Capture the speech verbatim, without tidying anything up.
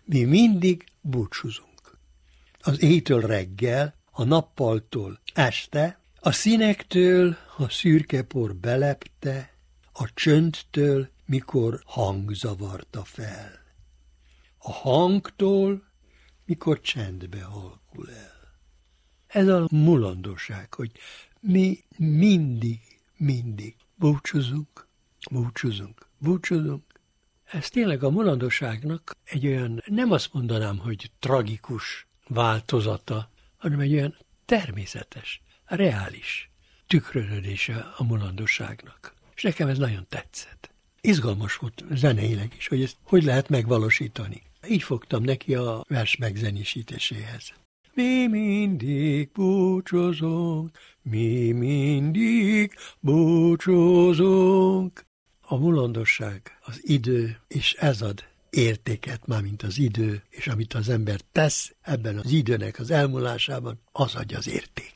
mi mindig búcsúzunk. Az éjtől reggel, a nappaltól este, a színektől, a szürke por belepte, a csöndtől, mikor hang zavarta fel. A hangtól, mikor csendbe halkul el. Ez a mulandóság, hogy mi mindig, mindig búcsúzunk, búcsúzunk, búcsúzunk. Ez tényleg a mulandóságnak egy olyan, nem azt mondanám, hogy tragikus változata, hanem egy olyan természetes, reális tükröződése a mulandóságnak. És nekem ez nagyon tetszett. Izgalmas volt zeneileg is, hogy ezt hogy lehet megvalósítani. Így fogtam neki a vers megzenésítéséhez. Mi mindig búcsúzunk, mi mindig búcsúzunk. A mulandosság, az idő, és ez ad értéket, mármint az idő, és amit az ember tesz ebben az időnek az elmúlásában, az adja az érték.